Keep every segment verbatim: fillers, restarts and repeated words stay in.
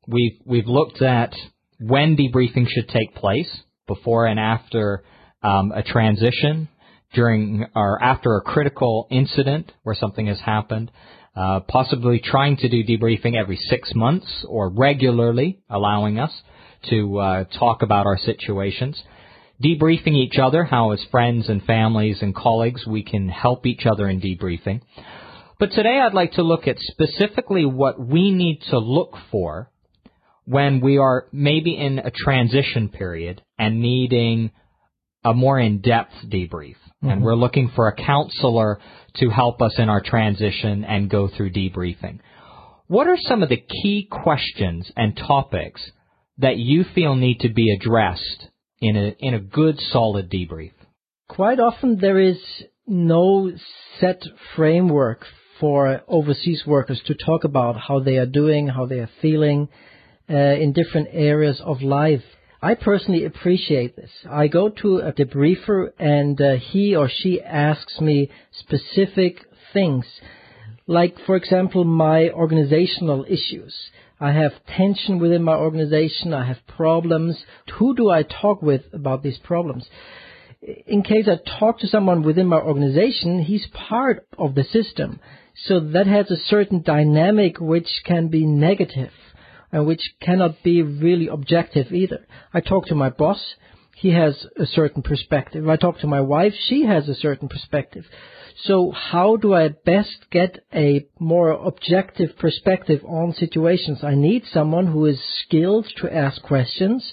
We've, we've looked at when debriefing should take place, before and after um, a transition, during or after a critical incident where something has happened, uh, possibly trying to do debriefing every six months or regularly, allowing us to uh, talk about our situations. Debriefing each other, how as friends and families and colleagues we can help each other in debriefing. But today I'd like to look at specifically what we need to look for when we are maybe in a transition period and needing a more in-depth debrief. Mm-hmm. And we're looking for a counselor to help us in our transition and go through debriefing. What are some of the key questions and topics that you feel need to be addressed in a in a good, solid debrief? Quite often there is no set framework for overseas workers to talk about how they are doing, how they are feeling uh, in different areas of life. I personally appreciate this. I go to a debriefer and uh, he or she asks me specific things, like, for example, my organizational issues. I have tension within my organization. I have problems. Who do I talk with about these problems? In case I talk to someone within my organization, he's part of the system. So that has a certain dynamic which can be negative and which cannot be really objective either. I talk to my boss. He has a certain perspective. If I talk to my wife, she has a certain perspective. So how do I best get a more objective perspective on situations? I need someone who is skilled to ask questions,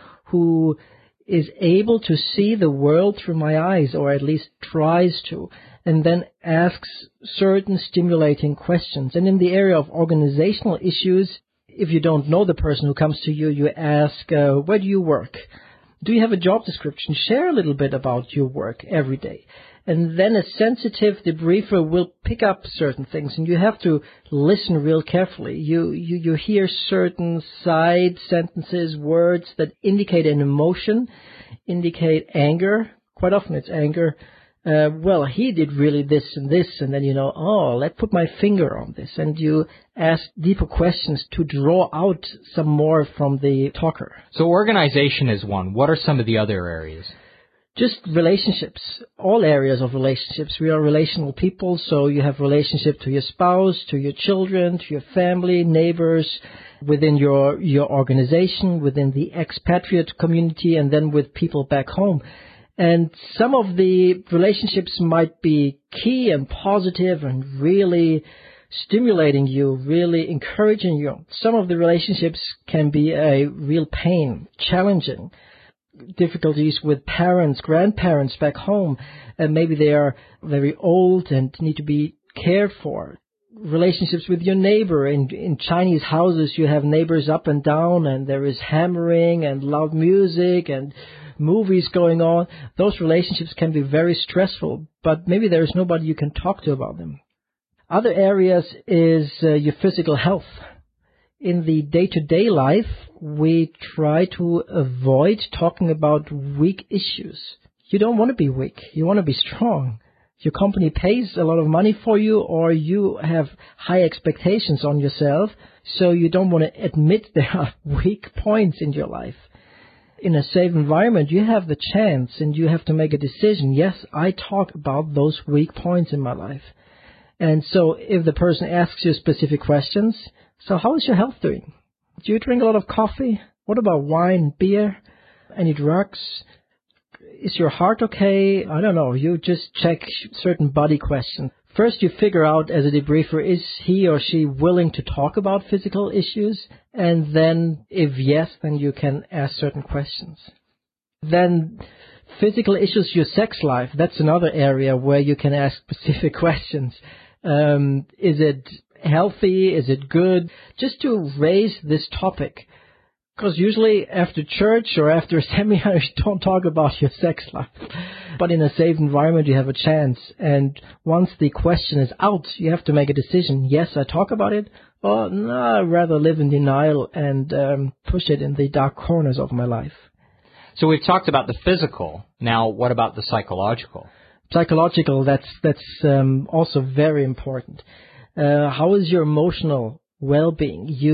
who is able to see the world through my eyes, or at least tries to, and then asks certain stimulating questions. And in the area of organizational issues, if you don't know the person who comes to you, you ask, uh, where do you work? Do you have a job description? Share a little bit about your work every day. And then a sensitive debriefer will pick up certain things, and you have to listen real carefully. You, you, you hear certain side sentences, words that indicate an emotion, indicate anger. Quite often it's anger. Uh, well, he did really this and this, and then you know, oh, let's put my finger on this. And you ask deeper questions to draw out some more from the talker. So organization is one. What are some of the other areas? Just relationships, all areas of relationships. We are relational people, so you have relationship to your spouse, to your children, to your family, neighbors, within your, your organization, within the expatriate community, and then with people back home. And some of the relationships might be key and positive and really stimulating you, really encouraging you. Some of the relationships can be a real pain, challenging. Difficulties with parents, grandparents back home, and maybe they are very old and need to be cared for. Relationships with your neighbor. In, in Chinese houses, you have neighbors up and down, and there is hammering and loud music and movies going on. Those relationships can be very stressful, but maybe there is nobody you can talk to about them. Other areas is uh, your physical health. In the day-to-day life, we try to avoid talking about weak issues. You don't want to be weak. You want to be strong. Your company pays a lot of money for you, or you have high expectations on yourself, so you don't want to admit there are weak points in your life. In a safe environment, you have the chance and you have to make a decision. Yes, I talk about those weak points in my life. And so if the person asks you specific questions, so how is your health doing? Do you drink a lot of coffee? What about wine, beer? Any drugs? Is your heart okay? I don't know. You just check certain body questions. First, you figure out as a debriefer, is he or she willing to talk about physical issues? And then, if yes, then you can ask certain questions. Then, physical issues, your sex life, that's another area where you can ask specific questions. Um, is it healthy? Is it good? Just to raise this topic. Because usually after church or after a seminar, you don't talk about your sex life. But in a safe environment, you have a chance. And once the question is out, you have to make a decision. Yes, I talk about it. Or no, I'd rather live in denial and um, push it in the dark corners of my life. So we've talked about the physical. Now, what about the psychological? Psychological, that's, that's um, also very important. Uh, how is your emotional well-being? You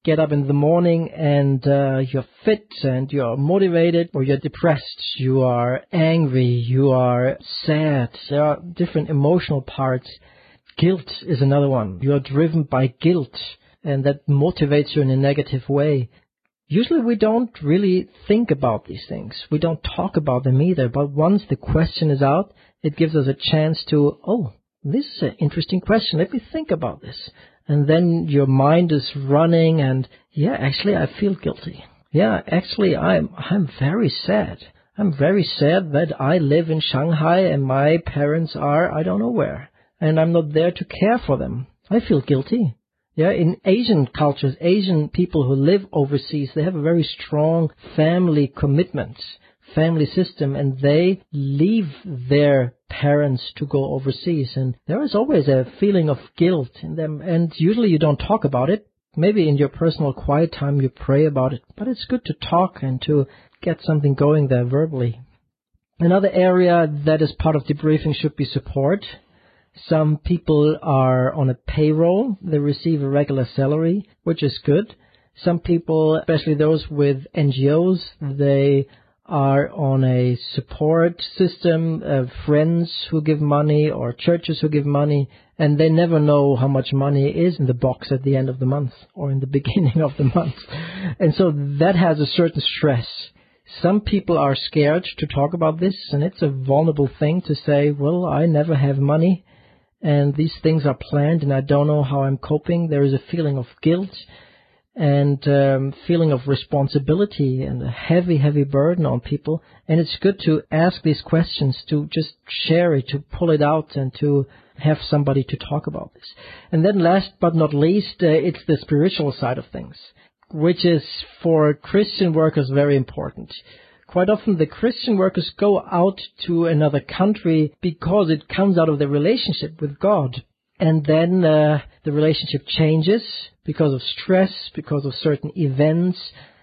get up in the morning and uh, you're fit and you're motivated, or you're depressed, you are angry, you are sad. There are different emotional parts. Guilt is another one. You are driven by guilt, and that motivates you in a negative way. Usually we don't really think about these things. We don't talk about them either. But once the question is out, it gives us a chance to, oh, this is an interesting question. Let me think about this. And then your mind is running and, yeah, actually I feel guilty. Yeah, actually I'm, I'm very sad. I'm very sad that I live in Shanghai and my parents are, I don't know where. And I'm not there to care for them. I feel guilty. Yeah, in Asian cultures, Asian people who live overseas, they have a very strong family commitment, family system, and they leave their parents to go overseas. And there is always a feeling of guilt in them, and usually you don't talk about it. Maybe in your personal quiet time you pray about it, but it's good to talk and to get something going there verbally. Another area that is part of debriefing should be support. Some people are on a payroll. They receive a regular salary, which is good. Some people, especially those with N G Os, they are on a support system, uh, friends who give money or churches who give money, and they never know how much money is in the box at the end of the month or in the beginning of the month. And so that has a certain stress. Some people are scared to talk about this, and it's a vulnerable thing to say, well, I never have money. And these things are planned, and I don't know how I'm coping. There is a feeling of guilt and um, feeling of responsibility and a heavy, heavy burden on people. And it's good to ask these questions, to just share it, to pull it out, and to have somebody to talk about this. And then last but not least, uh, it's the spiritual side of things, which is for Christian workers very important. Quite often the Christian workers go out to another country because it comes out of their relationship with God. And then uh, the relationship changes because of stress, because of certain events,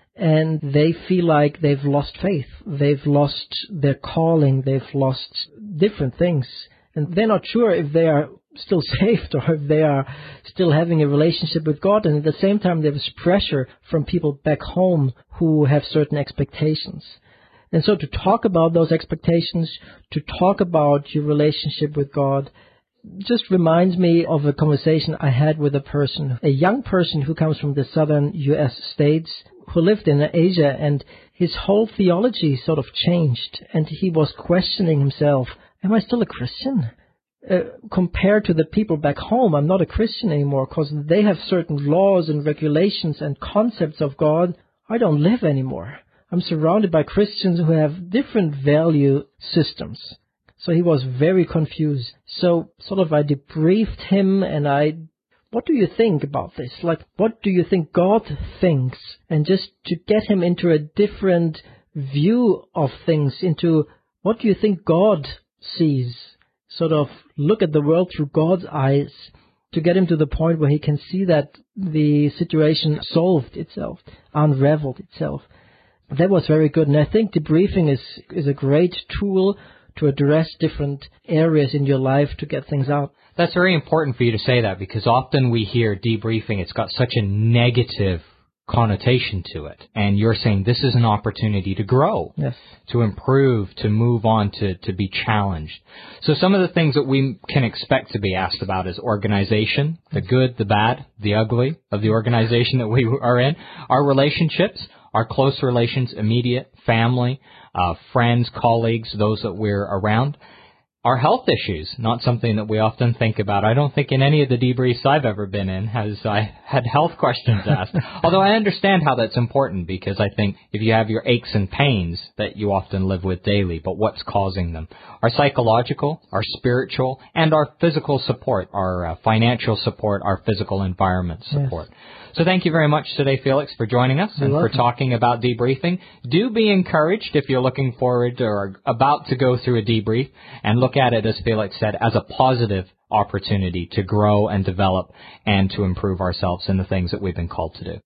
and they feel like they've lost faith. They've lost their calling. They've lost different things. And they're not sure if they are still saved or if they are still having a relationship with God. And at the same time, there's pressure from people back home who have certain expectations. And so to talk about those expectations, to talk about your relationship with God, just reminds me of a conversation I had with a person, a young person who comes from the southern U S states, who lived in Asia, and his whole theology sort of changed, and he was questioning himself, am I still a Christian? Uh, compared to the people back home, I'm not a Christian anymore because they have certain laws and regulations and concepts of God I don't live anymore. I'm surrounded by Christians who have different value systems. So he was very confused. So sort of I debriefed him and I, what do you think about this? Like, what do you think God thinks? And just to get him into a different view of things, into what do you think God sees? Sort of look at the world through God's eyes, to get him to the point where he can see that the situation solved itself, unraveled itself. That was very good, and I think debriefing is is a great tool to address different areas in your life to get things out. That's very important for you to say that, because often we hear debriefing, it's got such a negative connotation to it. And you're saying this is an opportunity to grow, yes, to improve, to move on, to, to be challenged. So some of the things that we can expect to be asked about is organization, the good, the bad, the ugly of the organization that we are in, our relationships, our close relations, immediate, family, uh, friends, colleagues, those that we're around. Our health issues, not something that we often think about. I don't think in any of the debriefs I've ever been in has I had health questions asked. Although I understand how that's important, because I think if you have your aches and pains that you often live with daily, but what's causing them? Our psychological, our spiritual, and our physical support, our uh, financial support, our physical environment support. Yes. So thank you very much today, Felix, for joining us and for talking about debriefing. Do be encouraged if you're looking forward to or about to go through a debrief, and look at it, as Felix said, as a positive opportunity to grow and develop and to improve ourselves in the things that we've been called to do.